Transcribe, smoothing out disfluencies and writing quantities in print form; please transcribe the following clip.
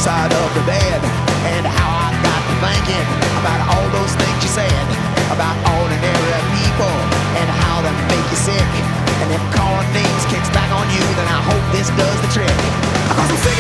side of the bed, and how I got to thinking about all those things you said about ordinary people and how they make you sick. And if calling names kicks back on you, then I hope this does the trick. 'Cause I'm sick